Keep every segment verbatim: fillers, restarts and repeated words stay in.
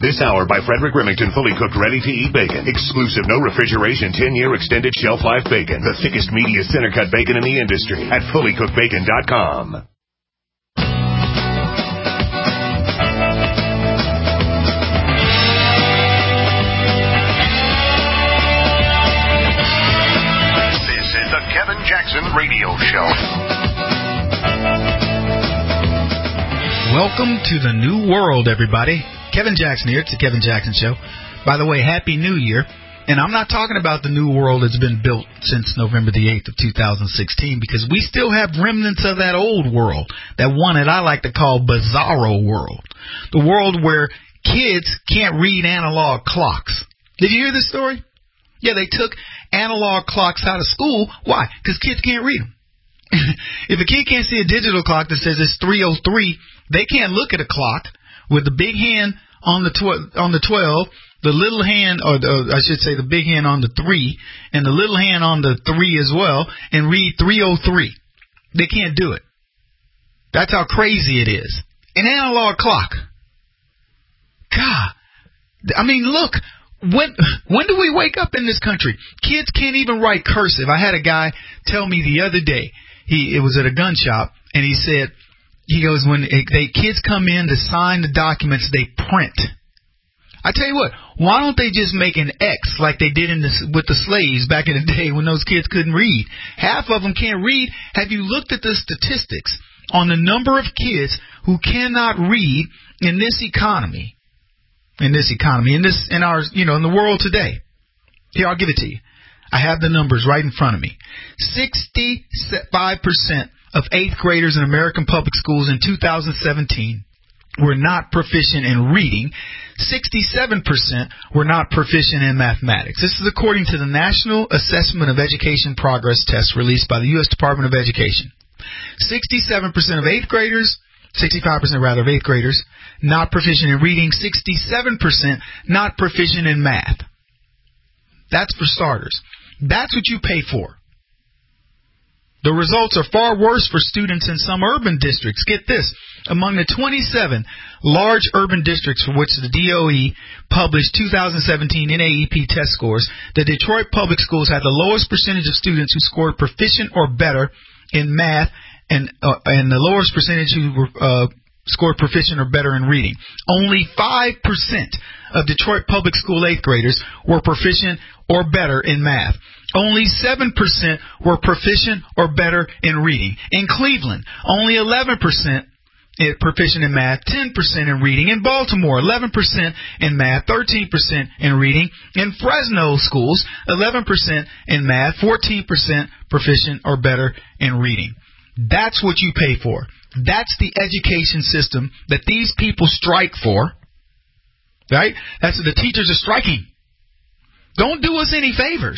This hour by Frederick Remington, fully cooked, ready-to-eat bacon. Exclusive, no refrigeration, ten-year extended shelf life bacon. The thickest, meatiest, center-cut bacon in the industry at fully cooked bacon dot com. This is the Kevin Jackson Radio Show. Welcome to the new world, everybody. Kevin Jackson here. It's the Kevin Jackson Show. By the way, Happy New Year. And I'm not talking about the new world that's been built since November the eighth of two thousand sixteen, because we still have remnants of that old world, that one that I like to call bizarro world, the world where kids can't read analog clocks. Did you hear this story? Yeah, they took analog clocks out of school. Why? Because kids can't read them. If a kid can't see a digital clock that says it's three oh three, they can't look at a clock with the big hand on the tw- on the twelve, the little hand, or the, I should say the big hand on the three, and the little hand on the three as well, and read three oh three. They can't do it. That's how crazy it is. An analog clock. God. I mean, look. When when do we wake up in this country? Kids can't even write cursive. I had a guy tell me the other day, he it was at a gun shop, and he said, he goes, when it, they kids come in to sign the documents, they print. I tell you what, why don't they just make an X like they did in this, with the slaves back in the day when those kids couldn't read? Half of them can't read. Have you looked at the statistics on the number of kids who cannot read in this economy? In this economy, in this, in our, you know, in the world today. Here, I'll give it to you. I have the numbers right in front of me. sixty-five percent of eighth graders in American public schools in two thousand seventeen were not proficient in reading. sixty-seven percent were not proficient in mathematics. This is according to the National Assessment of Education Progress Test released by the U S Department of Education. sixty-seven percent of eighth graders, sixty-five percent rather of eighth graders, not proficient in reading, sixty-seven percent not proficient in math. That's for starters. That's what you pay for. The results are far worse for students in some urban districts. Get this. Among the twenty-seven large urban districts for which the D O E published two thousand seventeen N A E P test scores, the Detroit Public Schools had the lowest percentage of students who scored proficient or better in math, and uh, and the lowest percentage who were uh, scored proficient or better in reading. Only five percent of Detroit Public School eighth graders were proficient or better in math. Only seven percent were proficient or better in reading. In Cleveland, only eleven percent proficient in math, ten percent in reading. In Baltimore, eleven percent in math, thirteen percent in reading. In Fresno schools, eleven percent in math, fourteen percent proficient or better in reading. That's what you pay for. That's the education system that these people strike for. Right? That's what the teachers are striking. Don't do us any favors.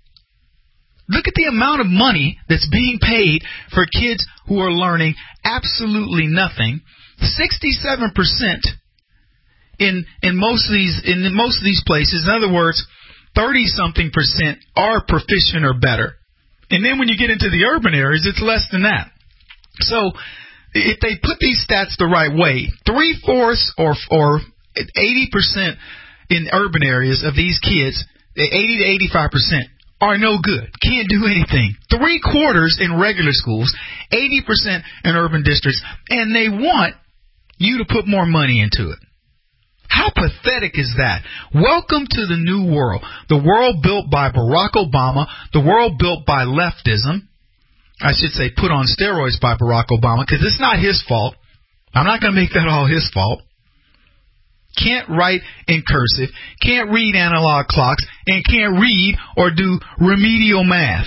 Look at the amount of money that's being paid for kids who are learning absolutely nothing. sixty-seven percent in in most of these in most of these places. In other words, thirty something percent are proficient or better. And then when you get into the urban areas, it's less than that. So if they put these stats the right way, three-fourths or or eighty percent in urban areas of these kids, eighty to eighty-five percent, are no good. Can't do anything. Three-quarters in regular schools, eighty percent in urban districts, and they want you to put more money into it. How pathetic is that? Welcome to the new world. The world built by Barack Obama, the world built by leftism. I should say put on steroids by Barack Obama, because it's not his fault. I'm not going to make that all his fault. Can't write in cursive, can't read analog clocks, and can't read or do remedial math.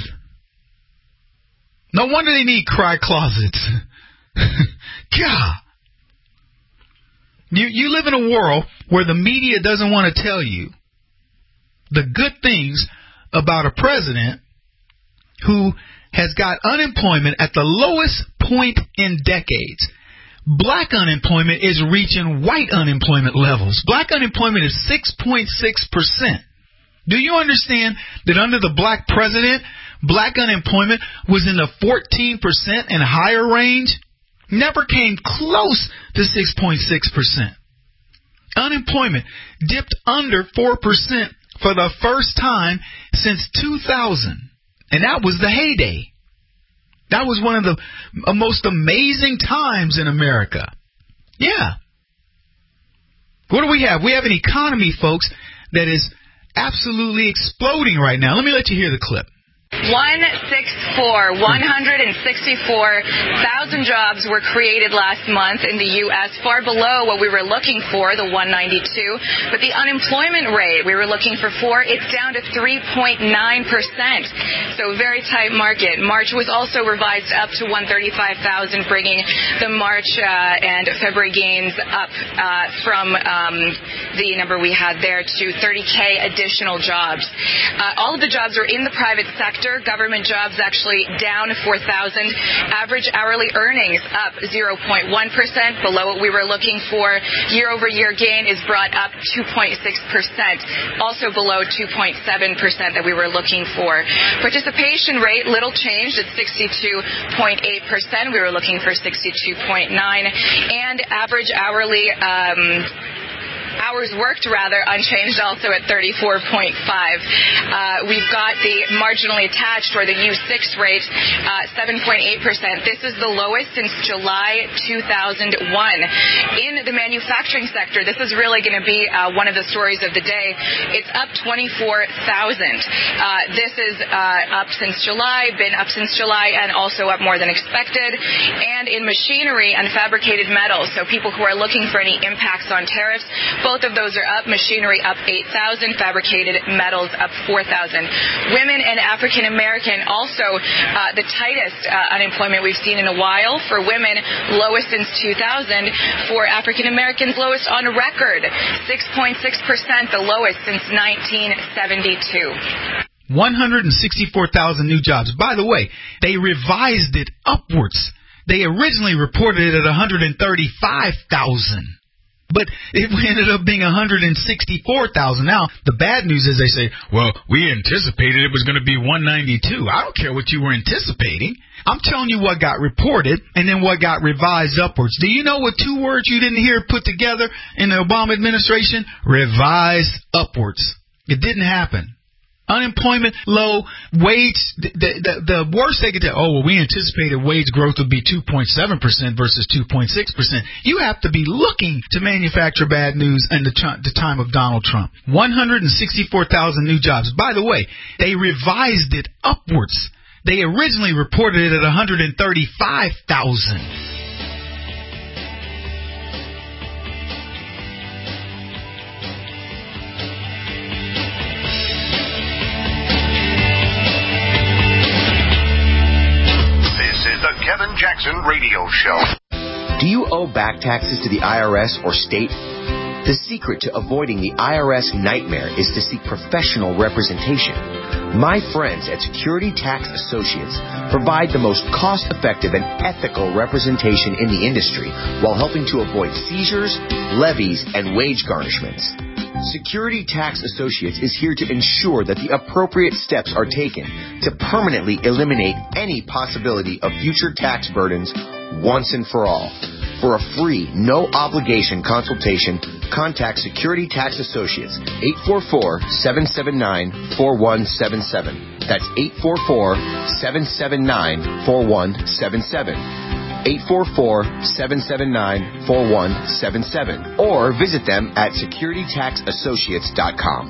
No wonder they need cry closets. God. You, you live in a world where the media doesn't want to tell you the good things about a president who has got unemployment at the lowest point in decades. Black unemployment is reaching white unemployment levels. Black unemployment is six point six percent. Do you understand that under the black president, black unemployment was in the fourteen percent and higher range? Never came close to six point six percent. Unemployment dipped under four percent for the first time since two thousand. And that was the heyday. That was one of the most amazing times in America. Yeah. What do we have? We have an economy, folks, that is absolutely exploding right now. Let me let you hear the clip. one sixty-four, one hundred sixty-four thousand jobs were created last month in the U S, far below what we were looking for, the one ninety-two. But the unemployment rate we were looking for four, it's down to three point nine percent. So very tight market. March was also revised up to one hundred thirty-five thousand, bringing the March uh, and February gains up uh, from um, the number we had there to thirty K additional jobs. Uh, all of the jobs are in the private sector. Government jobs actually down four thousand. Average hourly earnings up zero point one percent, below what we were looking for. Year-over-year gain is brought up two point six percent, also below two point seven percent that we were looking for. Participation rate, little changed at sixty-two point eight percent. We were looking for sixty-two point nine. And average hourly um hours worked, rather, unchanged also at thirty-four point five. Uh, we've got the marginally attached, or the U six rate, uh, seven point eight percent. This is the lowest since July two thousand one. In the manufacturing sector, this is really going to be uh, one of the stories of the day. It's up twenty-four thousand. Uh, this is uh, up since July, been up since July, and also up more than expected. And in machinery and fabricated metals, so people who are looking for any impacts on tariffs, both of those are up. Machinery up eight thousand, fabricated metals up four thousand. Women and African American also uh, the tightest uh, unemployment we've seen in a while. For women, lowest since two thousand. For African Americans, lowest on record, six point six percent, the lowest since nineteen seventy-two. one hundred sixty-four thousand new jobs. By the way, they revised it upwards. They originally reported it at one hundred thirty-five thousand. But it ended up being one hundred sixty-four thousand. Now, the bad news is they say, well, we anticipated it was going to be one ninety-two. I don't care what you were anticipating. I'm telling you what got reported and then what got revised upwards. Do you know what two words you didn't hear put together in the Obama administration? Revised upwards. It didn't happen. Unemployment low, wage, the, the, the worst they could do, oh, well, we anticipated wage growth would be two point seven percent versus two point six percent. You have to be looking to manufacture bad news in the, the time of Donald Trump. one hundred sixty-four thousand new jobs. By the way, they revised it upwards. They originally reported it at one hundred thirty-five thousand. Kevin Jackson Radio Show. Do you owe back taxes to the I R S or state? The secret to avoiding the I R S nightmare is to seek professional representation. My friends at Security Tax Associates provide the most cost-effective and ethical representation in the industry while helping to avoid seizures, levies, and wage garnishments. Security Tax Associates is here to ensure that the appropriate steps are taken to permanently eliminate any possibility of future tax burdens once and for all. For a free, no-obligation consultation, contact Security Tax Associates, eight four four, seven seven nine, four one seven seven. That's eight four four, seven seven nine, four one seven seven. eight four four, seven seven nine, four one seven seven. Or visit them at security tax associates dot com.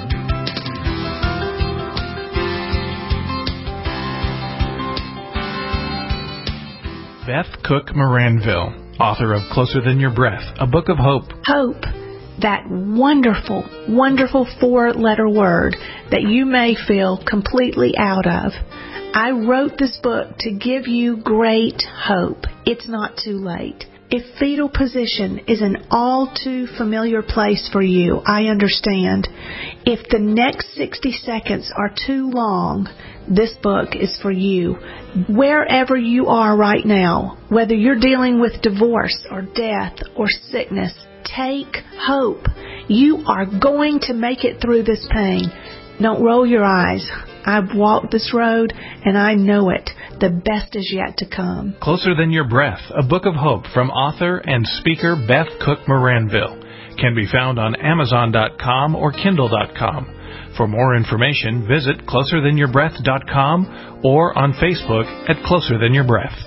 Beth Cook Moranville, author of Closer Than Your Breath, a book of hope. Hope, that wonderful, wonderful four-letter word that you may feel completely out of. I wrote this book to give you great hope. It's not too late. If fetal position is an all too familiar place for you, I understand. If the next sixty seconds are too long, this book is for you. Wherever you are right now, whether you're dealing with divorce or death or sickness, take hope. You are going to make it through this pain. Don't roll your eyes. I've walked this road, and I know it. The best is yet to come. Closer Than Your Breath, a book of hope from author and speaker Beth Cook Moranville. can be found on Amazon dot com or Kindle dot com. For more information, visit closer than your breath dot com or on Facebook at Closer Than Your Breath.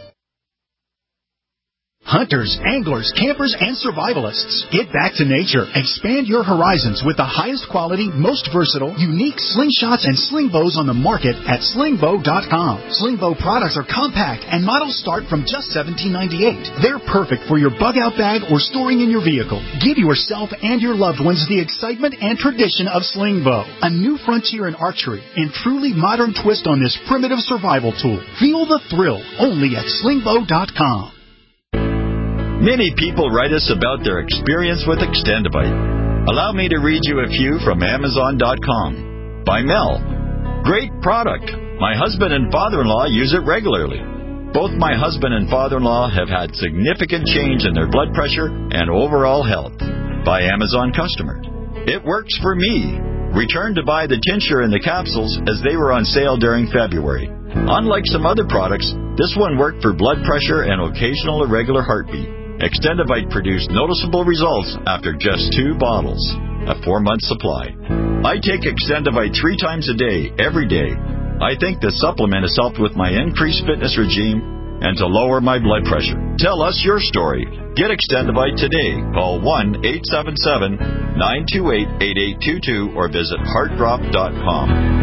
Hunters, anglers, campers, and survivalists. Get back to nature. Expand your horizons with the highest quality, most versatile, unique slingshots and sling bows on the market at sling bow dot com. Sling bow products are compact and models start from just seventeen ninety-eight. They're perfect for your bug-out bag or storing in your vehicle. Give yourself and your loved ones the excitement and tradition of sling bow. A new frontier in archery and truly modern twist on this primitive survival tool. Feel the thrill only at sling bow dot com. Many people write us about their experience with Extendivite. Allow me to read you a few from Amazon dot com. By Mel. Great product. My husband and father-in-law use it regularly. Both my husband and father-in-law have had significant change in their blood pressure and overall health. By Amazon customer. It works for me. Returned to buy the tincture and the capsules as they were on sale during February. Unlike some other products, this one worked for blood pressure and occasional irregular heartbeat. Extendivite produced noticeable results after just two bottles, a four-month supply. I take Extendivite three times a day, every day. I think the supplement has helped with my increased fitness regime and to lower my blood pressure. Tell us your story. Get Extendivite today. Call one eight seven seven, nine two eight, eight eight two two or visit heart drop dot com.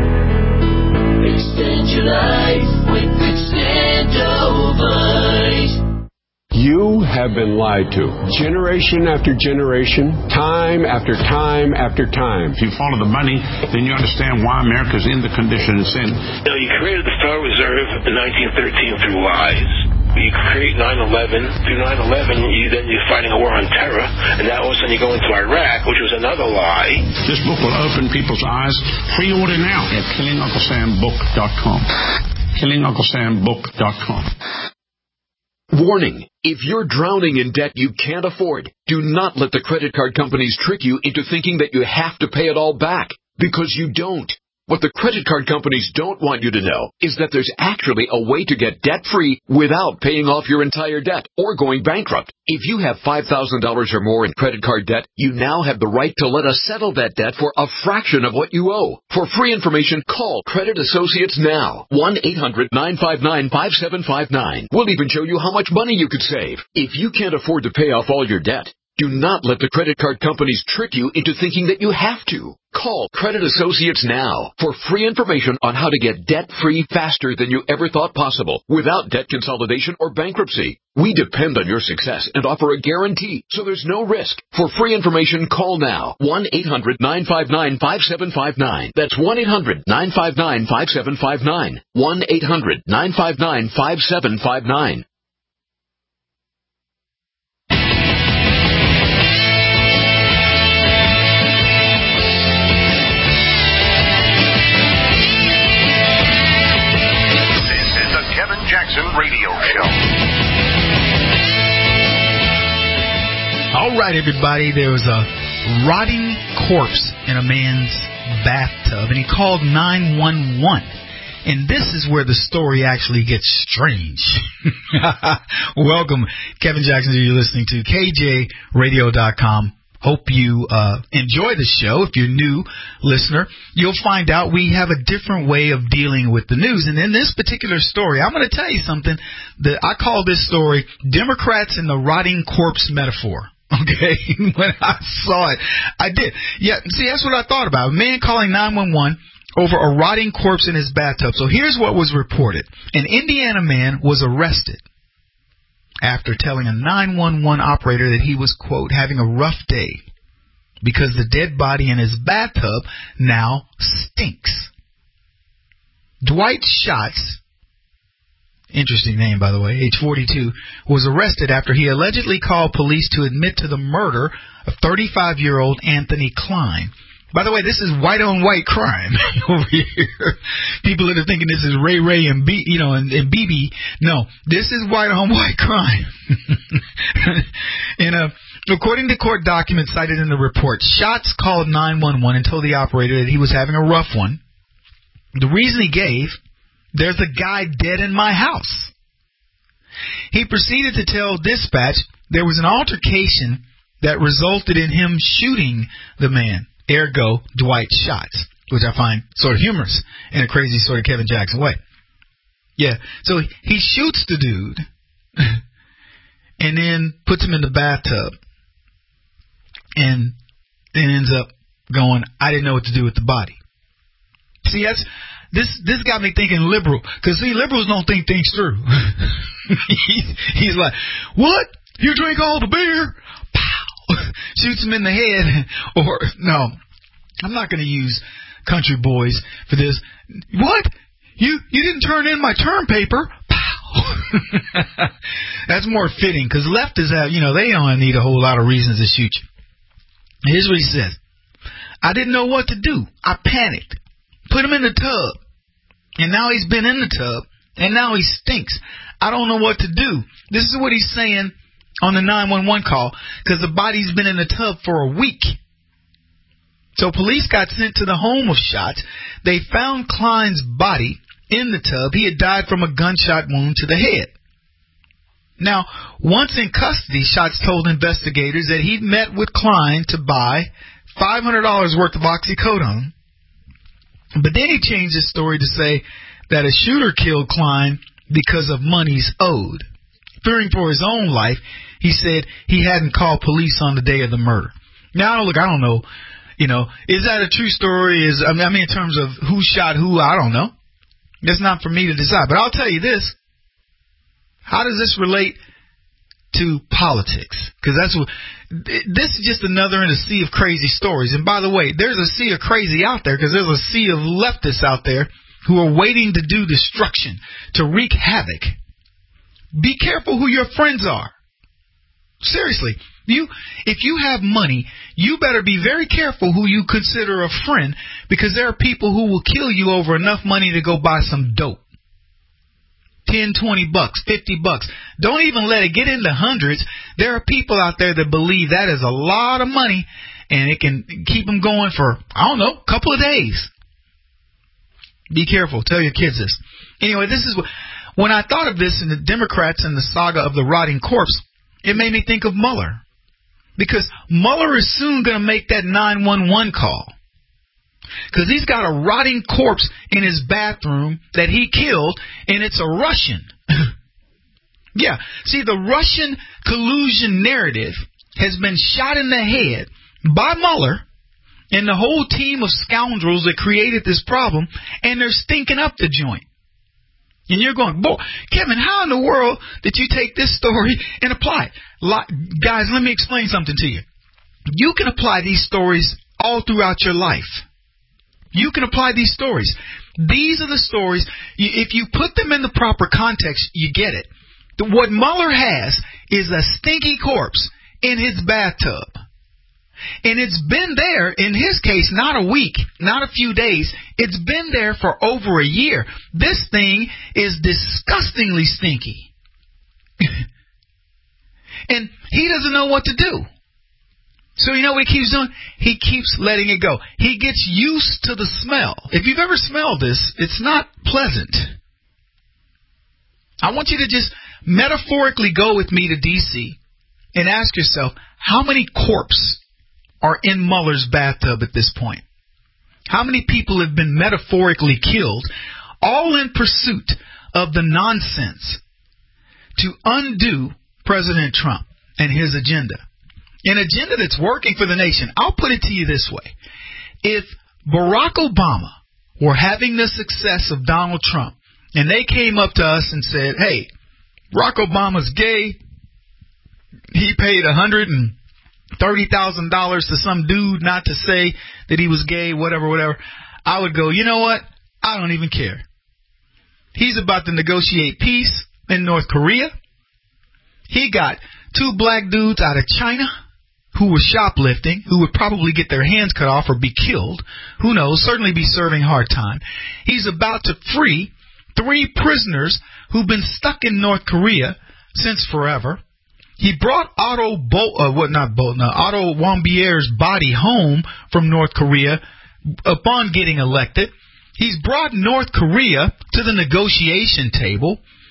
Extend your life with Extendivite. You have been lied to, generation after generation, time after time after time. If you follow the money, then you understand why America's in the condition it's in. You know, you created the Federal Reserve in nineteen thirteen through lies. You create nine eleven. Through nine eleven, you, then you're fighting a war on terror, and now all of a sudden you go into Iraq, which was another lie. This book will open people's eyes. Pre-order now at killing uncle sam book dot com. killing uncle sam book dot com. Warning, if you're drowning in debt you can't afford, do not let the credit card companies trick you into thinking that you have to pay it all back, because you don't. What the credit card companies don't want you to know is that there's actually a way to get debt-free without paying off your entire debt or going bankrupt. If you have five thousand dollars or more in credit card debt, you now have the right to let us settle that debt for a fraction of what you owe. For free information, call Credit Associates now. one eight hundred, nine five nine, five seven five nine. We'll even show you how much money you could save. If you can't afford to pay off all your debt, do not let the credit card companies trick you into thinking that you have to. Call Credit Associates now for free information on how to get debt-free faster than you ever thought possible without debt consolidation or bankruptcy. We depend on your success and offer a guarantee, so there's no risk. For free information, call now. one eight hundred, nine five nine, five seven five nine. That's one eight hundred, nine five nine, five seven five nine. one eight hundred, nine five nine, five seven five nine. Jackson Radio Show. All right, everybody. There was a rotting corpse in a man's bathtub, and he called nine one one. And this is where the story actually gets strange. Welcome, Kevin Jackson. You're listening to K J radio dot com. Hope you uh, enjoy the show. If you're a new listener, you'll find out we have a different way of dealing with the news. And in this particular story, I'm going to tell you something that I call this story Democrats and the Rotting Corpse Metaphor. Okay, when I saw it, I did. Yeah, see, that's what I thought about. A man calling nine one one over a rotting corpse in his bathtub. So here's what was reported. An Indiana man was arrested after telling a nine one one operator that he was, quote, having a rough day because the dead body in his bathtub now stinks. Dwight Schatz, interesting name, by the way, age forty-two, was arrested after he allegedly called police to admit to the murder of thirty-five-year-old Anthony Klein. By the way, this is white-on-white crime over here. People that are thinking this is Ray Ray and B, you know, and, and B B. No, this is white-on-white crime. and uh, according to court documents cited in the report, Schatz called nine one one and told the operator that he was having a rough one. The reason he gave: there's a guy dead in my house. He proceeded to tell dispatch there was an altercation that resulted in him shooting the man, ergo Dwight shots, which I find sort of humorous in a crazy sort of Kevin Jackson way. Yeah, so he shoots the dude and then puts him in the bathtub and then ends up going, I didn't know what to do with the body. See, that's this this got me thinking liberal, because see, liberals don't think things through. he's, he's like, what? You drink all the beer? Pow! Shoots him in the head. Or, no, I'm not going to use country boys for this. What? You you didn't turn in my term paper? Pow! That's more fitting, because leftists have, you know, they don't need a whole lot of reasons to shoot you. Here's what he says. I didn't know what to do. I panicked. Put him in the tub. And now he's been in the tub. And now he stinks. I don't know what to do. This is what he's saying on the nine one one call, because the body's been in the tub for a week. So police got sent to the home of Schatz. They found Klein's body in the tub. He had died from a gunshot wound to the head. Now, once in custody, Schatz told investigators that he'd met with Klein to buy five hundred dollars worth of oxycodone. But then he changed his story to say that a shooter killed Klein because of monies owed. Fearing for his own life, he said he hadn't called police on the day of the murder. Now, look, I don't know, you know, is that a true story? Is I mean, I mean, in terms of who shot who, I don't know. That's not for me to decide. But I'll tell you this. How does this relate to politics? Because that's what, this is just another in a sea of crazy stories. And by the way, there's a sea of crazy out there, because there's a sea of leftists out there who are waiting to do destruction, to wreak havoc. Be careful who your friends are. Seriously, you if you have money, you better be very careful who you consider a friend, because there are people who will kill you over enough money to go buy some dope. ten, twenty bucks, fifty bucks. Don't even let it get into hundreds. There are people out there that believe that is a lot of money, and it can keep them going for, I don't know, a couple of days. Be careful. Tell your kids this. Anyway, this is what, when I thought of this and the Democrats and the saga of the rotting corpse, it made me think of Mueller. Because Mueller is soon going to make that nine one one call. Because he's got a rotting corpse in his bathroom that he killed, and it's a Russian. Yeah, see, the Russian collusion narrative has been shot in the head by Mueller and the whole team of scoundrels that created this problem, and they're stinking up the joint. And you're going, boy, Kevin, how in the world did you take this story and apply it? Guys, let me explain something to you. You can apply these stories all throughout your life. You can apply these stories. These are the stories, if you put them in the proper context, you get it. What Mueller has is a stinky corpse in his bathtub. And it's been there, in his case, not a week, not a few days. It's been there for over a year. This thing is disgustingly stinky. And he doesn't know what to do. So you know what he keeps doing? He keeps letting it go. He gets used to the smell. If you've ever smelled this, it's not pleasant. I want you to just metaphorically go with me to D C and ask yourself, how many corpses are in Mueller's bathtub at this point? How many people have been metaphorically killed, all in pursuit of the nonsense to undo President Trump and his agenda? An agenda that's working for the nation. I'll put it to you this way. If Barack Obama were having the success of Donald Trump, and they came up to us and said, hey, Barack Obama's gay, he paid one hundred thirty thousand dollars to some dude not to say that he was gay, whatever, whatever, I would go, you know what? I don't even care. He's about to negotiate peace in North Korea. He got two black dudes out of China who were shoplifting, who would probably get their hands cut off or be killed. Who knows? Certainly be serving hard time. He's about to free three prisoners who've been stuck in North Korea since forever. He brought Otto Bo- uh, what not Bo- no, Otto Warmbier's body home from North Korea upon getting elected. He's brought North Korea to the negotiation table.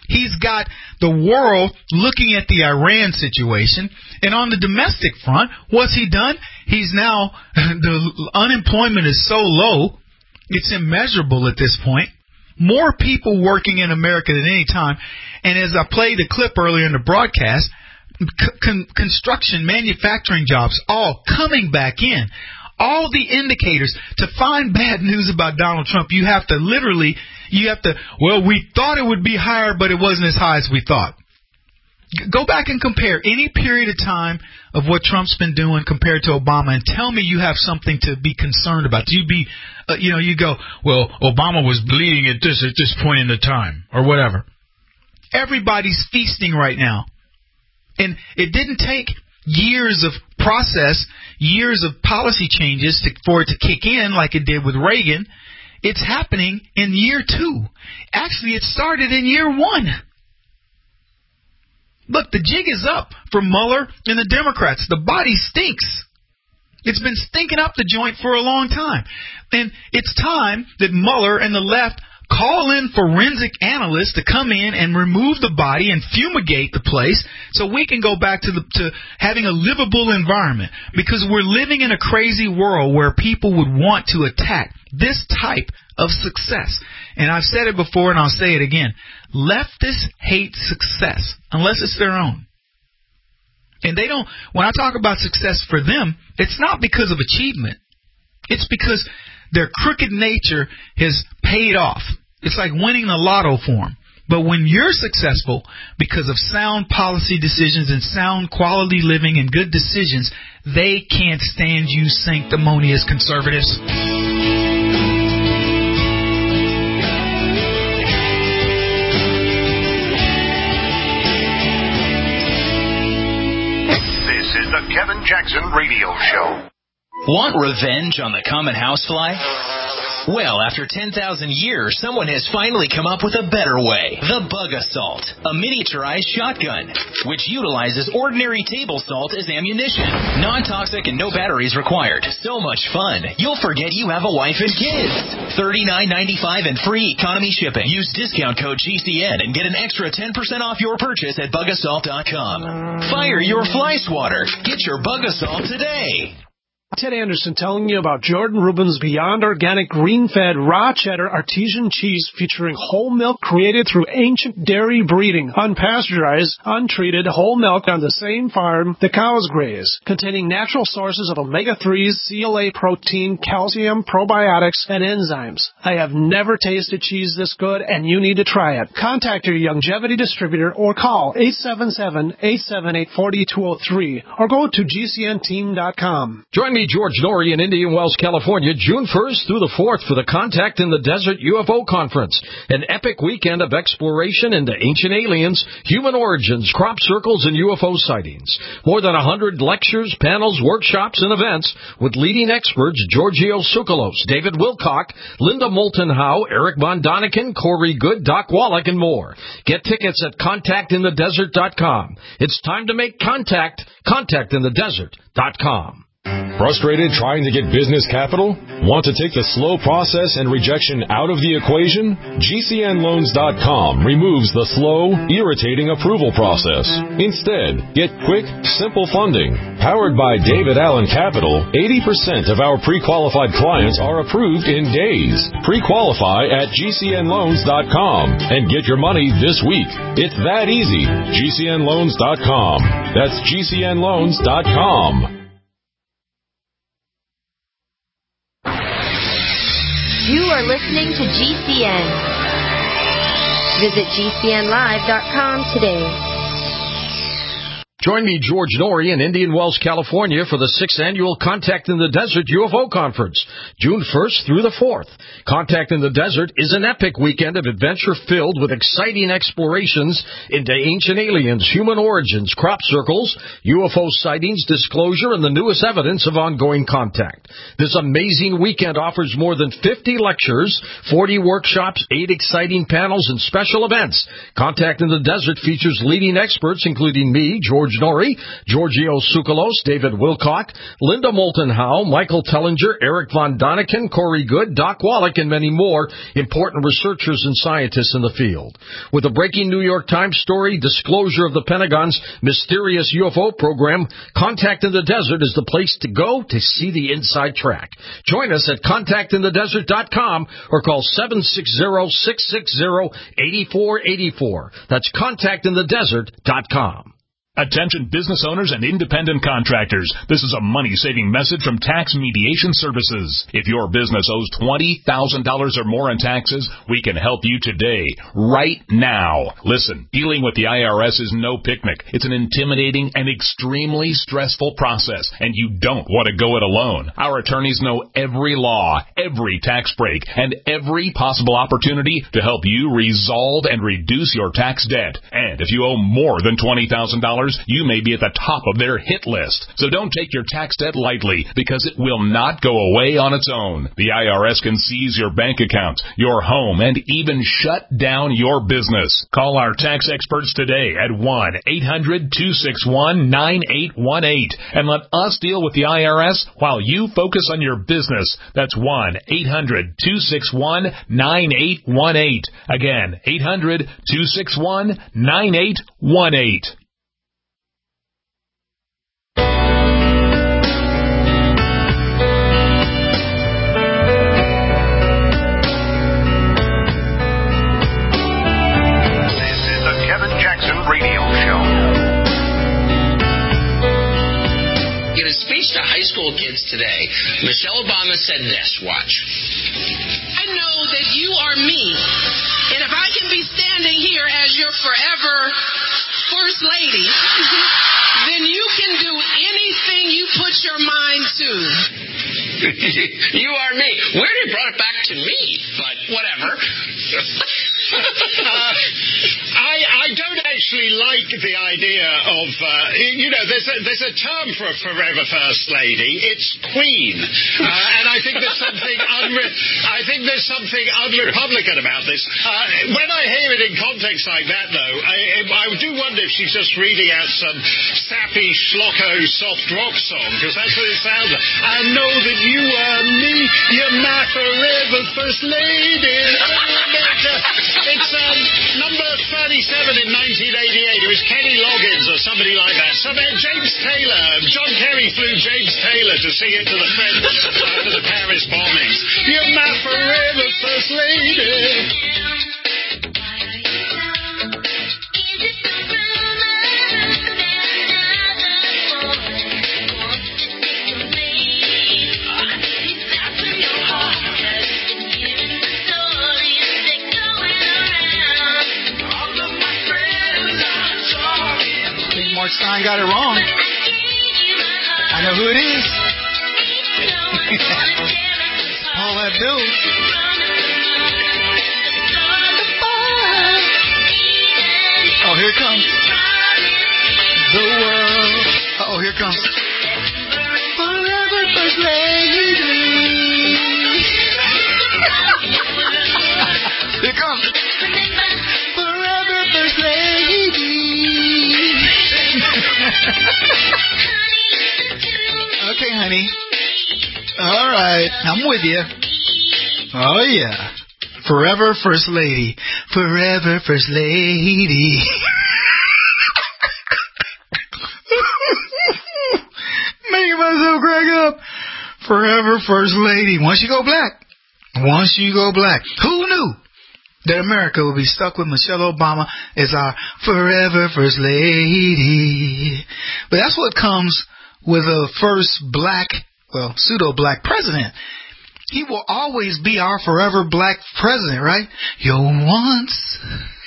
He's got the world looking at the Iran situation. And on the domestic front, what's he done? He's now, the unemployment is so low, it's immeasurable at this point. More people working in America than any time. And as I played the clip earlier in the broadcast, con- construction, manufacturing jobs, all coming back in. All the indicators. To find bad news about Donald Trump, you have to literally, you have to, well, we thought it would be higher, but it wasn't as high as we thought. Go back and compare any period of time of what Trump's been doing compared to Obama, and tell me you have something to be concerned about. You be, uh, you know, you go, well, Obama was bleeding at this at this point in the time, or whatever. Everybody's feasting right now, and it didn't take years of process, years of policy changes to, for it to kick in like it did with Reagan. It's happening in year two. Actually, it started in year one. Look, the jig is up for Mueller and the Democrats. The body stinks. It's been stinking up the joint for a long time. And it's time that Mueller and the left call in forensic analysts to come in and remove the body and fumigate the place so we can go back to the to having a livable environment. Because we're living in a crazy world where people would want to attack this type of success. And I've said it before and I'll say it again. Leftists hate success unless it's their own. And they don't, when I talk about success for them, it's not because of achievement. It's because their crooked nature has paid off. It's like winning the lotto for them. But when you're successful because of sound policy decisions and sound quality living and good decisions, they can't stand you sanctimonious conservatives. This is the Kevin Jackson Radio Show. Want revenge on the common housefly? Well, after ten thousand years, someone has finally come up with a better way. The Bug Assault, a miniaturized shotgun, which utilizes ordinary table salt as ammunition. Non-toxic and no batteries required. So much fun, you'll forget you have a wife and kids. thirty-nine ninety-five and free economy shipping. Use discount code G C N and get an extra ten percent off your purchase at bug assault dot com. Fire your fly swatter. Get your Bug Assault today. Ted Anderson telling you about Jordan Rubin's Beyond Organic Green-Fed Raw Cheddar Artesian Cheese featuring whole milk created through ancient dairy breeding, unpasteurized, untreated whole milk on the same farm the cows graze, containing natural sources of omega threes, C L A protein, calcium, probiotics, and enzymes. I have never tasted cheese this good, and you need to try it. Contact your Longevity distributor or call eight seven seven, eight seven eight, four two zero three or go to G C N team dot com. Join me, George Norrie, in Indian Wells, California, June first through the fourth for the Contact in the Desert U F O Conference, an epic weekend of exploration into ancient aliens, human origins, crop circles, and U F O sightings. More than one hundred lectures, panels, workshops, and events with leading experts Giorgio Tsoukalos, David Wilcock, Linda Moulton Howe, Eric Von Doniken, Corey Good, Doc Wallach, and more. Get tickets at contact in the desert dot com. It's time to make contact. contact in the desert dot com. Frustrated trying to get business capital? Want to take the slow process and rejection out of the equation? G C N loans dot com removes the slow, irritating approval process. Instead, get quick, simple funding. Powered by David Allen Capital, eighty percent of our pre-qualified clients are approved in days. Pre-qualify at G C N loans dot com and get your money this week. It's that easy. G C N loans dot com. That's G C N loans dot com. You are listening to G C N. Visit G C N live dot com today. Join me, George Norrie, in Indian Wells, California, for the sixth Annual Contact in the Desert U F O Conference, June first through the fourth. Contact in the Desert is an epic weekend of adventure filled with exciting explorations into ancient aliens, human origins, crop circles, U F O sightings, disclosure, and the newest evidence of ongoing contact. This amazing weekend offers more than fifty lectures, forty workshops, eight exciting panels, and special events. Contact in the Desert features leading experts, including me, George George Norrie, Giorgio Tsoukalos, David Wilcock, Linda Moulton Howe, Michael Tellinger, Eric Von Daniken, Corey Good, Doc Wallach, and many more important researchers and scientists in the field. With a breaking New York Times story, disclosure of the Pentagon's mysterious U F O program, Contact in the Desert is the place to go to see the inside track. Join us at contact in the desert dot com or call seven six zero, six six zero, eight four eight four. That's contact in the desert dot com. Attention business owners and independent contractors. This is a money-saving message from Tax Mediation Services. If your business owes twenty thousand dollars or more in taxes, we can help you today, right now. Listen, dealing with the I R S is no picnic. It's an intimidating and extremely stressful process, and you don't want to go it alone. Our attorneys know every law, every tax break, and every possible opportunity to help you resolve and reduce your tax debt. And if you owe more than twenty thousand dollars, you may be at the top of their hit list. So don't take your tax debt lightly, because it will not go away on its own. The I R S can seize your bank account, your home, and even shut down your business. Call our tax experts today at one eight hundred, two six one, nine eight one eight and let us deal with the I R S while you focus on your business. That's one eight hundred, two six one, nine eight one eight. Again, eight hundred, two six one, nine eight one eight. To high school kids today, Michelle Obama said this, watch. I know that you are me, and if I can be standing here as your forever first lady, then you can do anything you put your mind to. You are me. Weird you brought it back to me, but whatever. uh, I, I don't actually like the idea of, uh, you know, there's a, there's a term for a forever first lady. It's queen, uh, and I think there's something unre- I think there's something un-Republican about this. Uh, when I hear it in context like that, though, I, I do wonder if she's just reading out some sappy schlocko soft rock song, because that's what it sounds like. I know that you are me, you're my forever first lady. It's um, number thirty-seven in nineteen eighty-eight. It was Kenny Loggins or somebody like that. Some uh, James Taylor. John Kerry flew James Taylor to sing it to the French after the Paris bombings. You're my forever first lady. Mark Stein got it wrong. I know who it is. Paul Abdul. Oh, here it comes. The world. Oh, here it comes. Forever first lady. Here it comes. Forever first lady. Okay, honey. All right, I'm with you. Oh, yeah. Forever First Lady. Forever First Lady. Making myself crack up. Forever First Lady. Once you go black. Once you go black. Who knew that America would be stuck with Michelle Obama as our forever first lady? But that's what comes with a first black, well, pseudo-black president. He will always be our forever black president, right? You're once,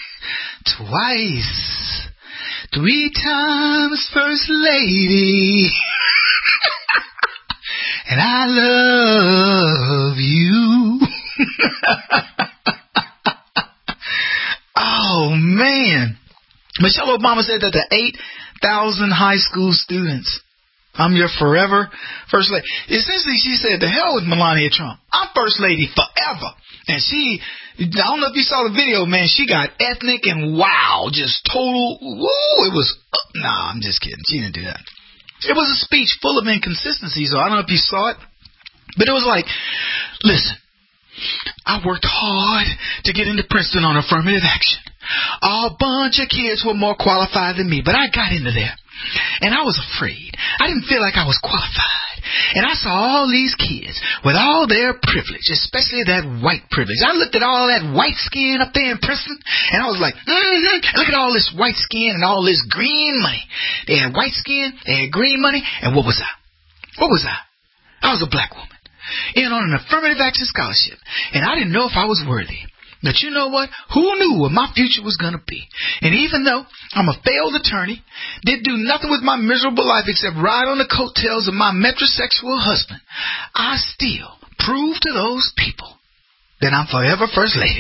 twice, three times first lady. And I love you. Oh, man. Michelle Obama said that the eight thousand high school students I'm your forever first lady. Essentially, she said, the hell with Melania Trump. I'm first lady forever. And she, I don't know if you saw the video, man, she got ethnic and wow, just total, woo, it was, uh, nah, I'm just kidding. She didn't do that. It was a speech full of inconsistencies, so I don't know if you saw it, but it was like, listen, I worked hard to get into Princeton on affirmative action. A bunch of kids were more qualified than me, but I got into there. And I was afraid. I didn't feel like I was qualified. And I saw all these kids with all their privilege, especially that white privilege. I looked at all that white skin up there in Princeton, and I was like, mm-hmm, look at all this white skin and all this green money. They had white skin, they had green money, and what was I? What was I? I was a black woman in on an affirmative action scholarship, and I didn't know if I was worthy. But you know what? Who knew what my future was going to be? And even though I'm a failed attorney, did do nothing with my miserable life except ride on the coattails of my metrosexual husband, I still prove to those people that I'm forever first lady.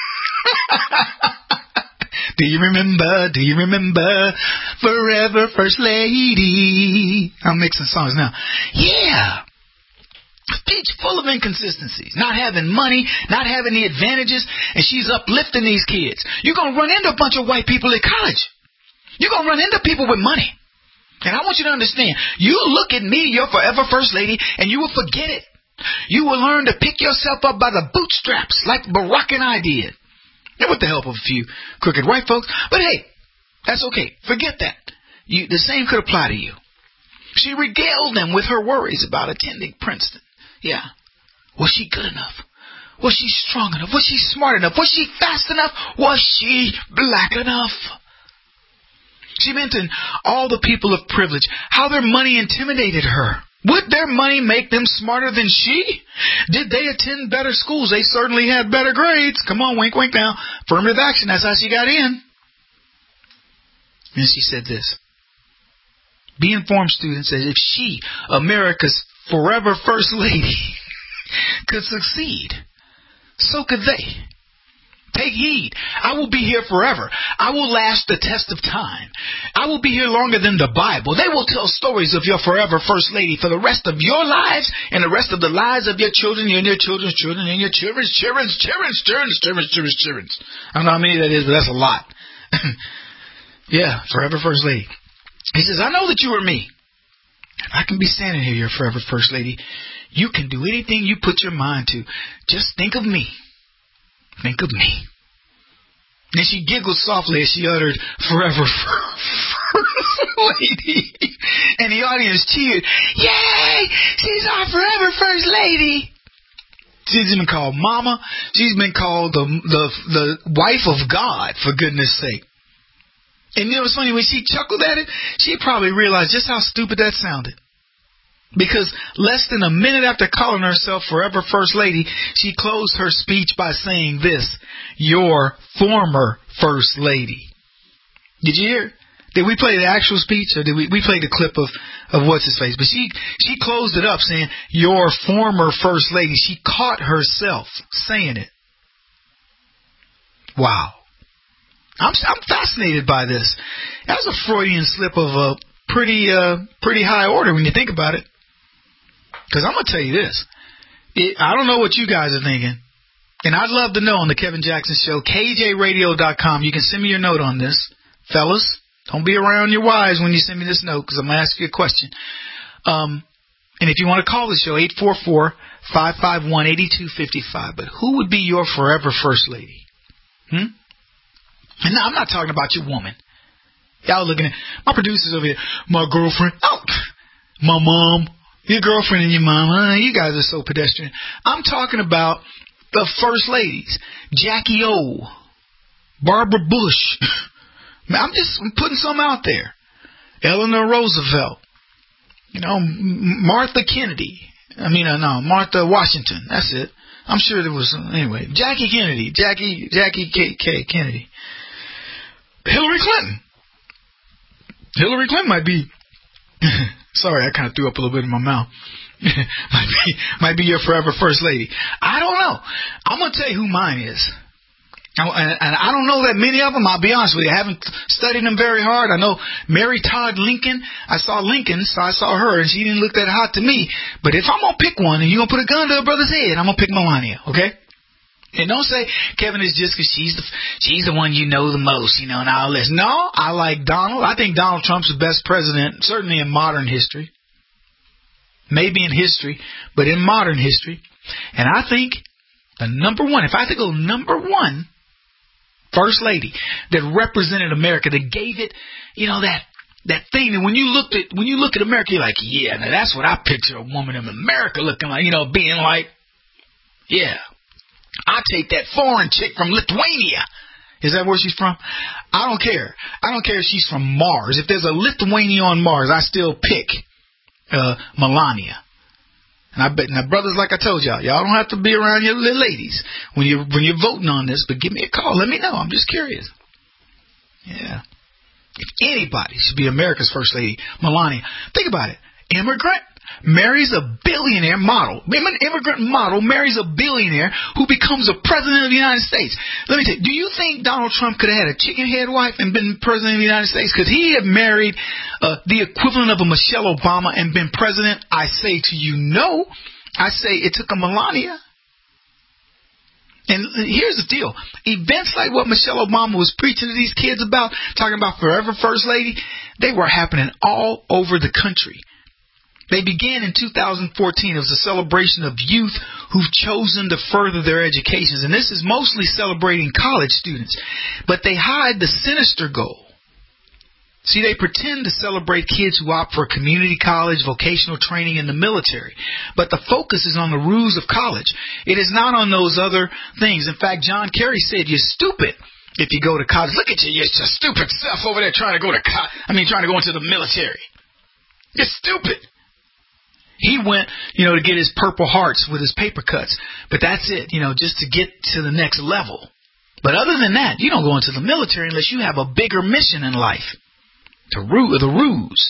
Do you remember? Do you remember? Forever first lady. I'm mixing songs now. Yeah. Speech full of inconsistencies, not having money, not having the advantages, and she's uplifting these kids. You're going to run into a bunch of white people at college. You're going to run into people with money. And I want you to understand, you look at me, your forever first lady, and you will forget it. You will learn to pick yourself up by the bootstraps like Barack and I did. And with the help of a few crooked white folks. But hey, that's okay. Forget that. You, the same could apply to you. She regaled them with her worries about attending Princeton. Yeah. Was she good enough? Was she strong enough? Was she smart enough? Was she fast enough? Was she black enough? She mentioned all the people of privilege, how their money intimidated her. Would their money make them smarter than she? Did they attend better schools? They certainly had better grades. Come on, wink, wink now. Affirmative action, that's how she got in. And she said this. Be informed, students, that if she, America's forever first lady, could succeed, so could they. Take heed. I will be here forever. I will last the test of time. I will be here longer than the Bible. They will tell stories of your forever first lady for the rest of your lives and the rest of the lives of your children and your children's children and your children's children's children's children's children's children's children's. I don't know how many that is, but that's a lot. Yeah, forever first lady. He says, I know that you are me. If I can be standing here, your forever first lady, you can do anything you put your mind to. Just think of me. Think of me. Then she giggled softly as she uttered, forever first lady. And the audience cheered, yay! She's our forever first lady. She's been called mama. She's been called the, the, the wife of God, for goodness sake. And you know what's funny? When she chuckled at it, she probably realized just how stupid that sounded. Because less than a minute after calling herself forever first lady, she closed her speech by saying this, your former first lady. Did you hear? Did we play the actual speech, or did we, we play the clip of, of what's his face? But she, she closed it up saying, your former first lady. She caught herself saying it. Wow. I'm, I'm fascinated by this. That was a Freudian slip of a pretty, uh, pretty high order when you think about it. Because I'm going to tell you this. It, I don't know what you guys are thinking. And I'd love to know on the Kevin Jackson Show, K J radio dot com. You can send me your note on this. Fellas, don't be around your wives when you send me this note, because I'm going to ask you a question. Um, and if you want to call the show, eight four four, five five one, eight two five five. But who would be your forever first lady? Hmm? And now, I'm not talking about your woman. Y'all looking at my producers over here. My girlfriend. Oh, my mom. Your girlfriend and your mom. Uh, you guys are so pedestrian. I'm talking about the first ladies. Jackie O. Barbara Bush. I'm just putting some out there. Eleanor Roosevelt. You know, Martha Kennedy. I mean, uh, no, Martha Washington. That's it. I'm sure there was, anyway. Jackie Kennedy. Jackie, Jackie K. K. Kennedy. Hillary Clinton. Hillary Clinton might be, sorry, I kind of threw up a little bit in my mouth. might be, might be your forever first lady. I don't know. I'm going to tell you who mine is. And, and I don't know that many of them, I'll be honest with you. I haven't studied them very hard. I know Mary Todd Lincoln. I saw Lincoln, so I saw her, and she didn't look that hot to me. But if I'm going to pick one, and you're going to put a gun to a brother's head, I'm going to pick Melania, okay? And don't say, Kevin, is just because she's the, she's the one you know the most, you know, and all this. No, I like Donald. I think Donald Trump's the best president, certainly in modern history. Maybe in history, but in modern history. And I think the number one, if I had to go number one, First Lady that represented America, that gave it, you know, that that thing. And when you looked at when you look at America, you're like, yeah, now that's what I picture a woman in America looking like. You know, being like, yeah, I take that foreign chick from Lithuania. Is that where she's from? I don't care. I don't care if she's from Mars. If there's a Lithuania on Mars, I still pick uh, Melania. And I bet, now brothers, like I told y'all, y'all don't have to be around your little ladies when you're, when you're voting on this, but give me a call. Let me know. I'm just curious. Yeah. If anybody should be America's first lady, Melania. Think about it. Immigrant marries a billionaire model. An immigrant model marries a billionaire who becomes a president of the United States. Let me tell you, do you think Donald Trump could have had a chicken head wife and been president of the United States? Could he have married uh, the equivalent of a Michelle Obama and been president? I say to you, no. I say it took a Melania. And here's the deal. Events like what Michelle Obama was preaching to these kids about, talking about forever first lady, they were happening all over the country. They began in two thousand fourteen. It was a celebration of youth who've chosen to further their educations. And this is mostly celebrating college students. But they hide the sinister goal. See, they pretend to celebrate kids who opt for community college, vocational training, and the military. But the focus is on the rules of college. It is not on those other things. In fact, John Kerry said, you're stupid if you go to college. Look at you, you're just stupid stuff over there trying to go to college. I mean, trying to go into the military. You're stupid. He went, you know, to get his Purple Hearts with his paper cuts. But that's it, you know, just to get to the next level. But other than that, you don't go into the military unless you have a bigger mission in life. To rule the ruse.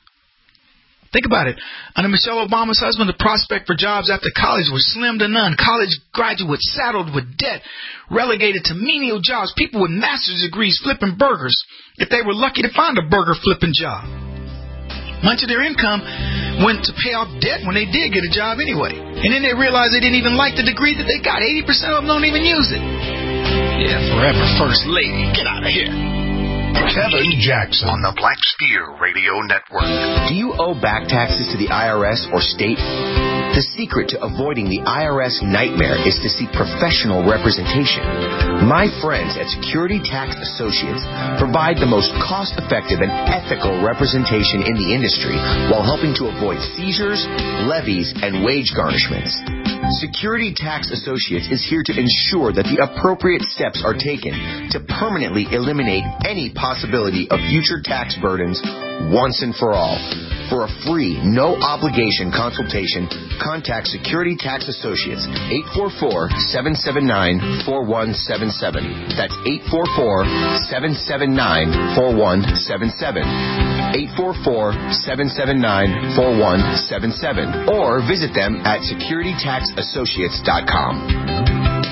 Think about it. Under Michelle Obama's husband, the prospect for jobs after college was slim to none. College graduates saddled with debt, relegated to menial jobs. People with master's degrees flipping burgers, if they were lucky to find a burger flipping job. Much of their income went to pay off debt when they did get a job anyway. And then they realized they didn't even like the degree that they got. eighty percent of them don't even use it. Yeah, forever first lady. Get out of here. Kevin Jackson on the Black Steer Radio Network. Do you owe back taxes to the I R S or state? The secret to avoiding the I R S nightmare is to seek professional representation. My friends at Security Tax Associates provide the most cost-effective and ethical representation in the industry while helping to avoid seizures, levies, and wage garnishments. Security Tax Associates is here to ensure that the appropriate steps are taken to permanently eliminate any possibility of future tax burdens once and for all. For a free, no-obligation consultation, contact Security Tax Associates, eight four four, seven seven nine, four one seven seven. That's eight four four, seven seven nine, four one seven seven. eight four four, seven seven nine, four one seven seven. Or visit them at security tax associates dot com.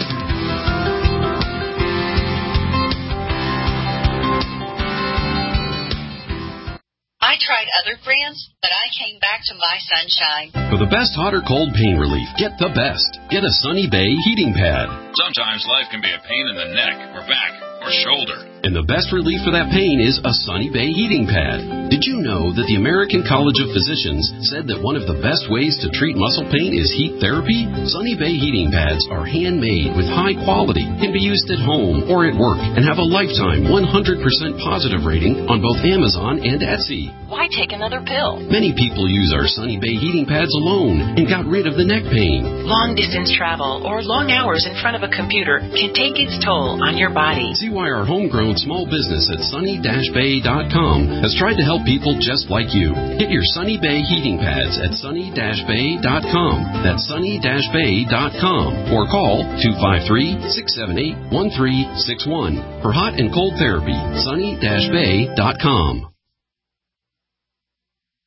I tried other brands, but I came back to My Sunshine. For the best hot or cold pain relief, get the best. Get a Sunny Bay heating pad. Sometimes life can be a pain in the neck or back or shoulder. And the best relief for that pain is a Sunny Bay heating pad. Did you know that the American College of Physicians said that one of the best ways to treat muscle pain is heat therapy? Sunny Bay heating pads are handmade with high quality, can be used at home or at work, and have a lifetime one hundred percent positive rating on both Amazon and Etsy. Why take another pill? Many people use our Sunny Bay heating pads alone and got rid of the neck pain. Long distance travel or long hours in front of a computer can take its toll on your body. See why our homegrown small business at sunny dash bay dot com has tried to help people just like you. Get your Sunny Bay heating pads at sunny dash bay dot com. That's sunny dash bay dot com. Or call two five three, six seven eight, one three six one. For hot and cold therapy, sunny dash bay dot com.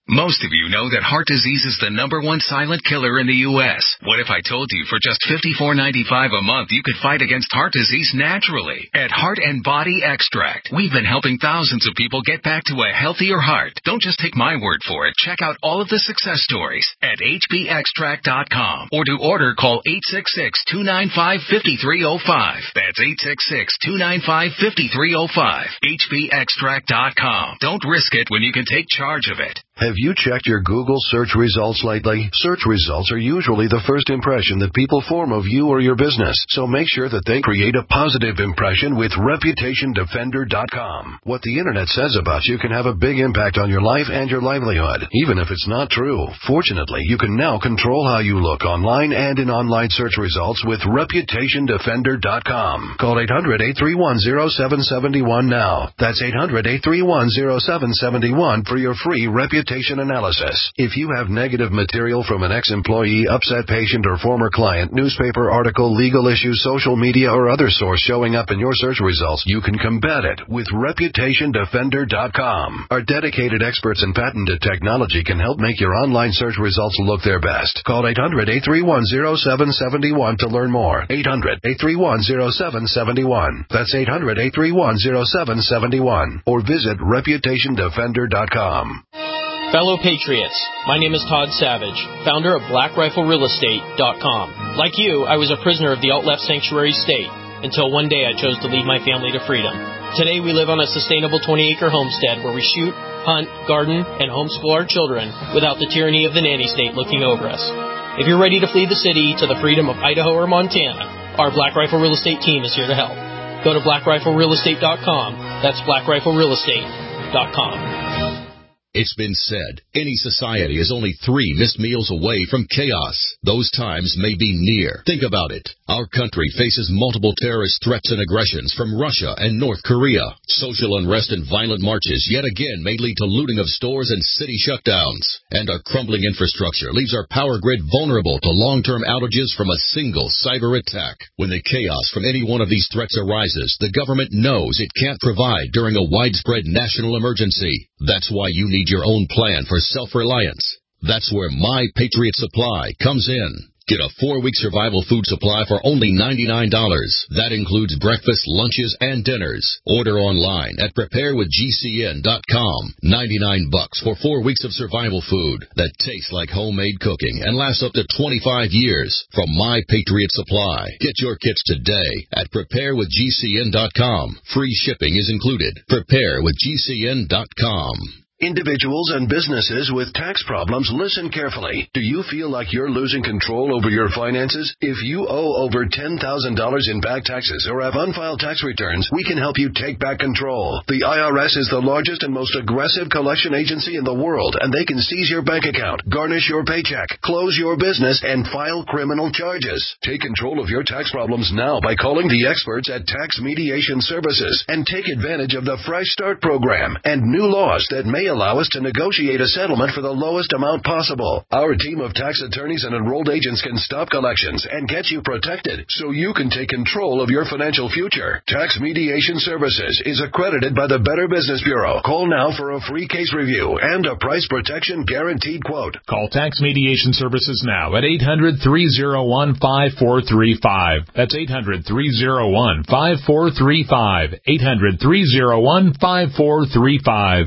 Most of you know that heart disease is the number one silent killer in the U S What if I told you for just fifty-four ninety-five a month you could fight against heart disease naturally? At Heart and Body Extract, we've been helping thousands of people get back to a healthier heart. Don't just take my word for it. Check out all of the success stories at H B extract dot com. Or to order, call eight six six, two nine five, five three zero five. That's eight six six, two nine five, five three zero five. H B extract dot com. Don't risk it when you can take charge of it. Have you checked your Google search results lately? Search results are usually the first impression that people form of you or your business, so make sure that they create a positive impression with reputation defender dot com. What the internet says about you can have a big impact on your life and your livelihood, even if it's not true. Fortunately, you can now control how you look online and in online search results with reputation defender dot com. Call eight hundred, eight three one, zero seven seven one now. That's eight hundred, eight three one, zero seven seven one for your free reputation analysis. If you have negative material from an ex-employee, upset patient, or former client, newspaper article, legal issue, social media, or other source showing up in your search results, you can combat it with reputation defender dot com. Our dedicated experts in patented technology can help make your online search results look their best. Call eight hundred, eight three one, zero seven seven one to learn more. eight hundred, eight three one, zero seven seven one. That's eight hundred, eight three one, zero seven seven one. Or visit reputation defender dot com. Fellow Patriots, my name is Todd Savage, founder of black rifle real estate dot com. Like you, I was a prisoner of the alt-left sanctuary state until one day I chose to lead my family to freedom. Today we live on a sustainable twenty-acre homestead where we shoot, hunt, garden, and homeschool our children without the tyranny of the nanny state looking over us. If you're ready to flee the city to the freedom of Idaho or Montana, our Black Rifle Real Estate team is here to help. Go to black rifle real estate dot com. That's black rifle real estate dot com. It's been said, any society is only three missed meals away from chaos. Those times may be near. Think about it. Our country faces multiple terrorist threats and aggressions from Russia and North Korea. Social unrest and violent marches yet again may lead to looting of stores and city shutdowns. And our crumbling infrastructure leaves our power grid vulnerable to long-term outages from a single cyber attack. When the chaos from any one of these threats arises, the government knows it can't provide during a widespread national emergency. That's why you need your own plan for self-reliance. That's where My Patriot Supply comes in. Get a four-week survival food supply for only ninety-nine dollars. That includes breakfast, lunches, and dinners. Order online at prepare with G C N dot com. ninety-nine bucks for four weeks of survival food that tastes like homemade cooking and lasts up to twenty-five years from My Patriot Supply. Get your kits today at prepare with G C N dot com. Free shipping is included. prepare with G C N dot com. Individuals and businesses with tax problems, listen carefully. Do you feel like you're losing control over your finances? If you owe over ten thousand dollars in back taxes or have unfiled tax returns, we can help you take back control. The I R S is the largest and most aggressive collection agency in the world, and they can seize your bank account, garnish your paycheck, close your business, and file criminal charges. Take control of your tax problems now by calling the experts at Tax Mediation Services and take advantage of the Fresh Start program and new laws that may allow us to negotiate a settlement for the lowest amount possible. Our team of tax attorneys and enrolled agents can stop collections and get you protected so you can take control of your financial future. Tax Mediation Services is accredited by the Better Business Bureau. Call now for a free case review and a price protection guaranteed quote. Call Tax Mediation Services now at eight hundred, three oh one, five four three five. That's eight hundred, three oh one, five four three five. eight hundred, three oh one, five four three five.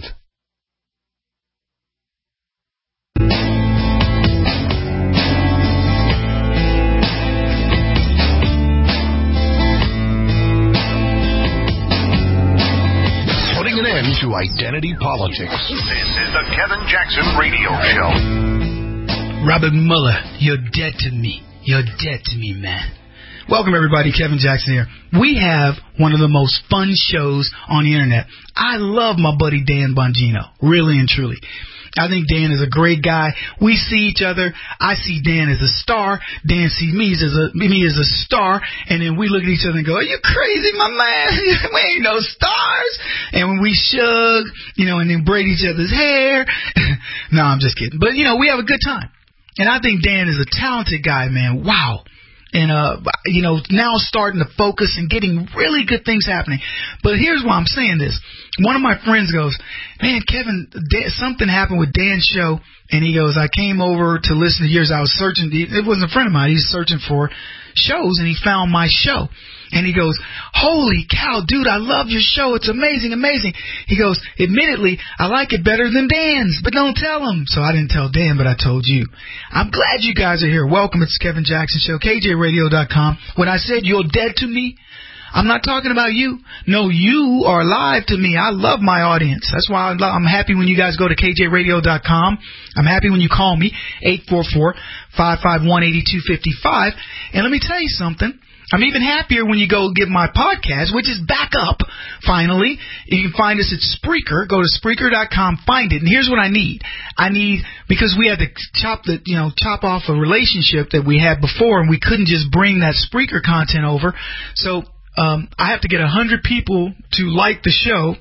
To identity politics. This is the Kevin Jackson Radio Show. Robert Mueller, you're dead to me. You're dead to me, man. Welcome, everybody. Kevin Jackson here. We have one of the most fun shows on the internet. I love my buddy Dan Bongino, really and truly. I think Dan is a great guy. We see each other. I see Dan as a star. Dan sees me as a me as a star. And then we look at each other and go, "Are you crazy, my man? We ain't no stars." And when we shug, you know, and then braid each other's hair. No, I'm just kidding. But, you know, we have a good time. And I think Dan is a talented guy, man. Wow. And, uh, you know, now starting to focus and getting really good things happening. But here's why I'm saying this. One of my friends goes, man, Kevin, something happened with Dan's show. And he goes, I came over to listen to yours. I was searching. It wasn't a friend of mine. He was searching for shows, and he found my show. And he goes, holy cow, dude, I love your show. It's amazing, amazing. He goes, admittedly, I like it better than Dan's, but don't tell him. So I didn't tell Dan, but I told you. I'm glad you guys are here. Welcome. It's Kevin Jackson Show, K J radio dot com. When I said you're dead to me, I'm not talking about you. No, you are alive to me. I love my audience. That's why I'm happy when you guys go to K J radio dot com. I'm happy when you call me, eight four four, five five one, eight two five five. And let me tell you something. I'm even happier when you go get my podcast, which is back up, finally. You can find us at Spreaker. Go to Spreaker dot com, find it. And here's what I need. I need, because we had to chop the, you know, chop off a relationship that we had before, and we couldn't just bring that Spreaker content over. So um, I have to get one hundred people to like the show.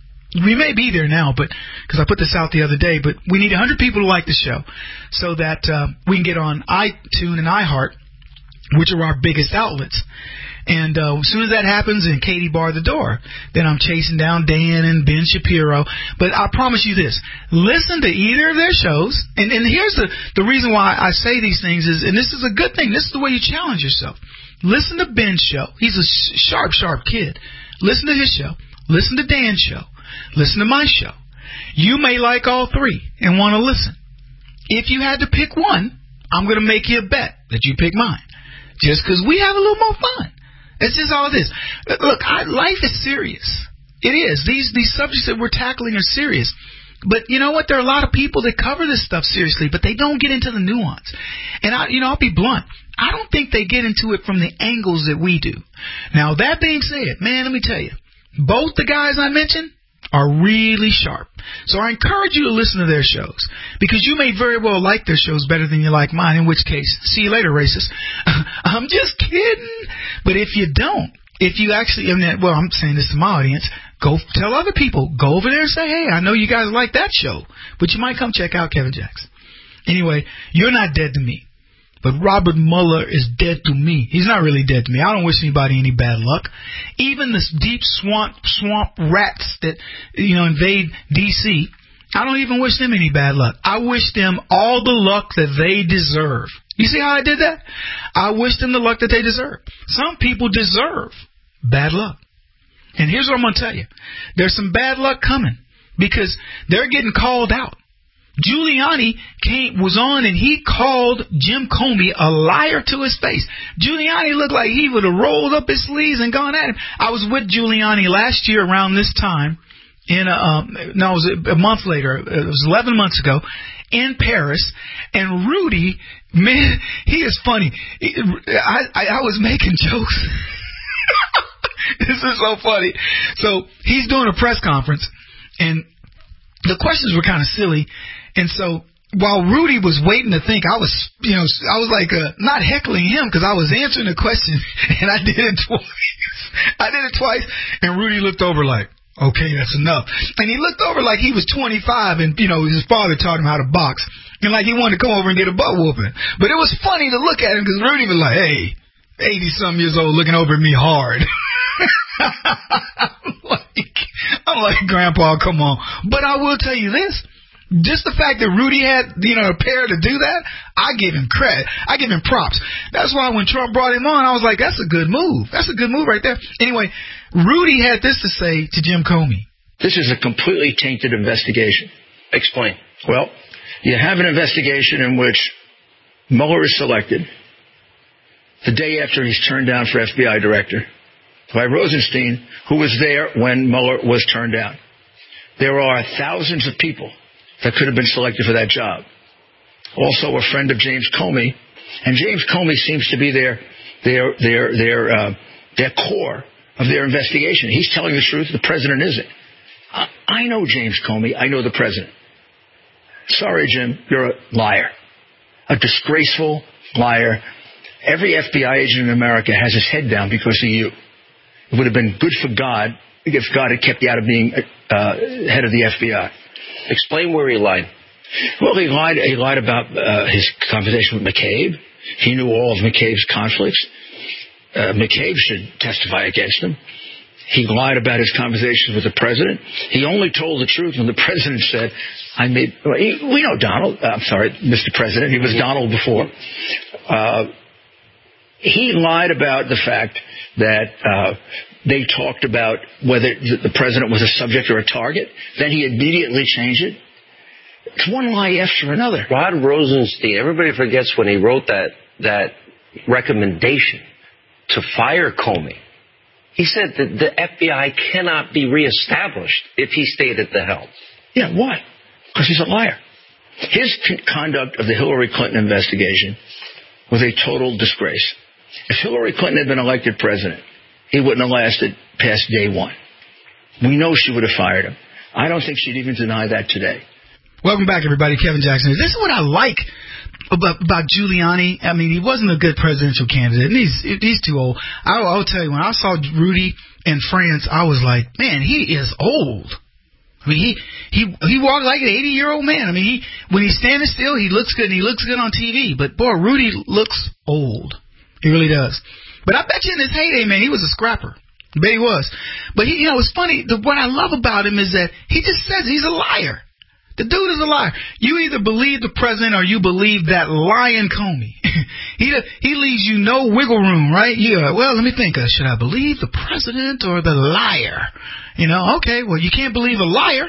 We may be there now, but because I put this out the other day, but we need one hundred people to like the show so that uh, we can get on iTunes and iHeart, which are our biggest outlets. And uh, as soon as that happens and Katie barred the door, then I'm chasing down Dan and Ben Shapiro. But I promise you this, listen to either of their shows. And, and here's the, the reason why I say these things is, and this is a good thing, this is the way you challenge yourself. Listen to Ben's show. He's a sharp, sharp kid. Listen to his show. Listen to Dan's show. Listen to my show. You may like all three and want to listen. If you had to pick one, I'm going to make you a bet that you pick mine. Just because we have a little more fun. That's just all it is. Look, I, life is serious. It is. These these subjects that we're tackling are serious. But you know what? There are a lot of people that cover this stuff seriously, but they don't get into the nuance. And, I, you know, I'll be blunt. I don't think they get into it from the angles that we do. Now, that being said, man, let me tell you, both the guys I mentioned are really sharp. So I encourage you to listen to their shows, because you may very well like their shows better than you like mine, in which case, see you later, racist. I'm just kidding. But if you don't, if you actually, I mean, well, I'm saying this to my audience, go tell other people. Go over there and say, hey, I know you guys like that show, but you might come check out Kevin Jackson. Anyway, you're not dead to me. But Robert Mueller is dead to me. He's not really dead to me. I don't wish anybody any bad luck. Even this deep swamp swamp rats that, you know, invade D C, I don't even wish them any bad luck. I wish them all the luck that they deserve. You see how I did that? I wish them the luck that they deserve. Some people deserve bad luck. And here's what I'm going to tell you. There's some bad luck coming because they're getting called out. Giuliani came, was on and he called Jim Comey a liar to his face. Giuliani looked like he would have rolled up his sleeves and gone at him. I was with Giuliani last year around this time, in a, um, no, it was a month later. It was eleven months ago in Paris. And Rudy, man, he is funny. I, I, I was making jokes. This is so funny. So he's doing a press conference, and the questions were kind of silly. And so while Rudy was waiting to think, I was, you know, I was like, uh, not heckling him because I was answering the question, and I did it twice. I did it twice, and Rudy looked over like, okay, that's enough. And he looked over like he was twenty-five, and, you know, his father taught him how to box, and like he wanted to come over and get a butt whooping. But it was funny to look at him because Rudy was like, hey, eighty-some years old looking over at me hard. I'm, like, I'm like, Grandpa, come on. But I will tell you this. Just the fact that Rudy had, you know, a pair to do that, I give him credit. I give him props. That's why when Trump brought him on, I was like, that's a good move. That's a good move right there. Anyway, Rudy had this to say to Jim Comey. This is a completely tainted investigation. Explain. Well, you have an investigation in which Mueller is selected the day after he's turned down for F B I director by Rosenstein, who was there when Mueller was turned down. There are thousands of people that could have been selected for that job. Also a friend of James Comey, and James Comey seems to be their their their their uh, their core of their investigation. He's telling the truth. The president isn't. I, I know James Comey. I know the president. Sorry, Jim, you're a liar, a disgraceful liar. Every F B I agent in America has his head down because of you. It would have been good for God if God had kept you out of being uh, head of the F B I. Explain where he lied. Well, he lied. He lied about uh, his conversation with McCabe. He knew all of McCabe's conflicts. Uh, McCabe should testify against him. He lied about his conversations with the president. He only told the truth when the president said, I made, well, he, we know Donald, uh, I'm sorry, Mister President, he was Donald before. Uh, he lied about the fact that uh, they talked about whether the president was a subject or a target. Then he immediately changed it. It's one lie after another. Rod Rosenstein, everybody forgets when he wrote that, that recommendation to fire Comey. He said that the F B I cannot be reestablished if he stayed at the helm. Yeah, why? Because he's a liar. His con- conduct of the Hillary Clinton investigation was a total disgrace. If Hillary Clinton had been elected president, he wouldn't have lasted past day one. We know she would have fired him. I don't think she'd even deny that today. Welcome back, everybody. Kevin Jackson. This is what I like about, about Giuliani. I mean, he wasn't a good presidential candidate, and he's he's too old. I, I'll tell you, when I saw Rudy in France, I was like, man, he is old. I mean, he he he walked like an eighty-year-old man. I mean, he when he's standing still, he looks good, and he looks good on T V. But, boy, Rudy looks old. He really does. But I bet you in his heyday, man, he was a scrapper. I bet he was. But, he, you know, it's funny. The, what I love about him is that he just says he's a liar. The dude is a liar. You either believe the president or you believe that lying Comey. he he leaves you no wiggle room, right? Yeah. Well, let me think. Uh, should I believe the president or the liar? You know, okay. Well, you can't believe a liar.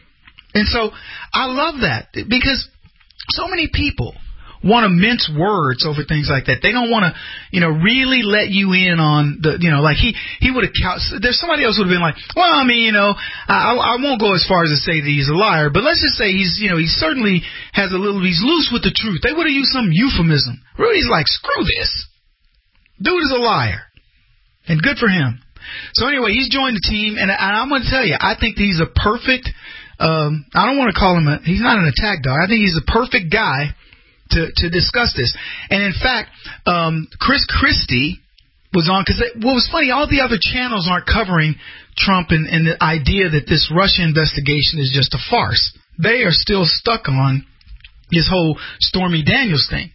And so I love that because so many people want to mince words over things like that. They don't want to, you know, really let you in on the, you know, like he, he would have, there's somebody else would have been like, well, I mean, you know, I, I won't go as far as to say that he's a liar, but let's just say he's, you know, he certainly has a little, he's loose with the truth. They would have used some euphemism. Rudy's like, screw this. Dude is a liar. And good for him. So anyway, he's joined the team, and, and I'm going to tell you, I think he's a perfect, um, I don't want to call him a, he's not an attack dog. I think he's a perfect guy To, to discuss this. And in fact, um, Chris Christie was on, because what was funny, all the other channels aren't covering Trump and, and the idea that this Russia investigation is just a farce. They are still stuck on this whole Stormy Daniels thing.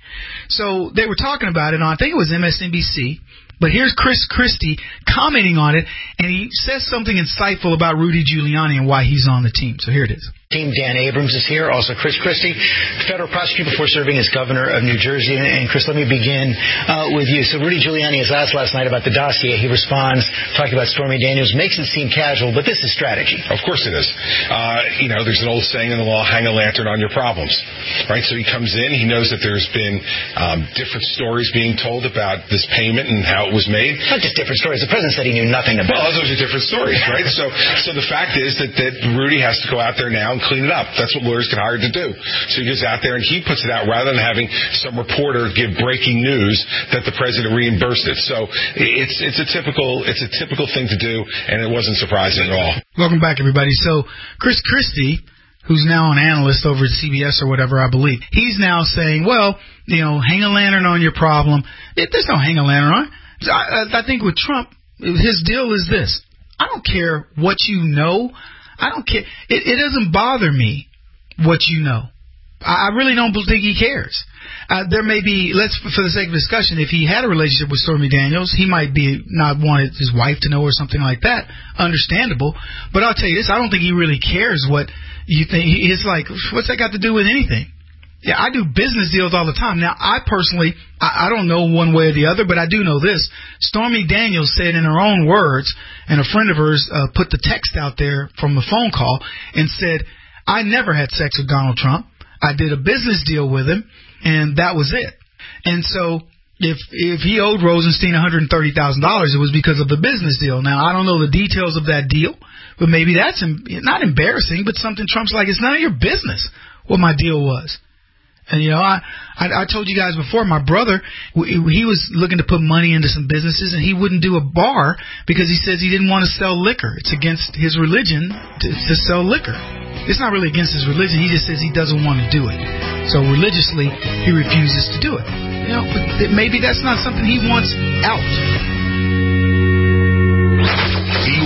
So they were talking about it on, I think it was M S N B C, but here's Chris Christie commenting on it, and he says something insightful about Rudy Giuliani and why he's on the team. So here it is. Team Dan Abrams is here, also Chris Christie, federal prosecutor before serving as governor of New Jersey. And Chris, let me begin uh, with you. So Rudy Giuliani is asked last night about the dossier. He responds, talking about Stormy Daniels, makes it seem casual, but this is strategy. Of course it is. Uh, you know, there's an old saying in the law, hang a lantern on your problems, right? So he comes in, he knows that there's been um, different stories being told about this payment and how it was made. Not just different stories. The president said he knew nothing about well, it. Well, those are different stories, right? so, so the fact is that, that Rudy has to go out there now and clean it up. That's what lawyers get hired to do. So he goes out there and he puts it out rather than having some reporter give breaking news that the president reimbursed it. So it's it's a typical it's a typical thing to do, and it wasn't surprising at all. Welcome back, everybody. So Chris Christie, who's now an analyst over at C B S or whatever, I believe, he's now saying, well, you know, hang a lantern on your problem. It, there's no hang a lantern on. I, I think with Trump, his deal is this. I don't care what you know. I don't care. It, it doesn't bother me what you know. I, I really don't think he cares. Uh, there may be, let's for the sake of discussion, if he had a relationship with Stormy Daniels, he might be not wanted his wife to know or something like that. Understandable. But I'll tell you this, I don't think he really cares what you think. It's like, what's that got to do with anything? Yeah, I do business deals all the time. Now, I personally, I, I don't know one way or the other, but I do know this. Stormy Daniels said in her own words, and a friend of hers uh, put the text out there from a phone call and said, I never had sex with Donald Trump. I did a business deal with him, and that was it. And so if if he owed Rosenstein one hundred thirty thousand dollars, it was because of the business deal. Now, I don't know the details of that deal, but maybe that's em- not embarrassing, but something Trump's like, it's none of your business what my deal was. And, you know, I, I I told you guys before, my brother, he was looking to put money into some businesses, and he wouldn't do a bar because he says he didn't want to sell liquor. It's against his religion to, to sell liquor. It's not really against his religion. He just says he doesn't want to do it. So religiously, he refuses to do it. You know, but maybe that's not something he wants out. He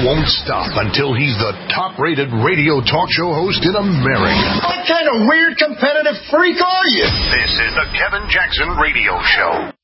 won't stop until he's the top-rated radio talk show host in America. What kind of weird competitive freak are you? This is the Kevin Jackson Radio Show.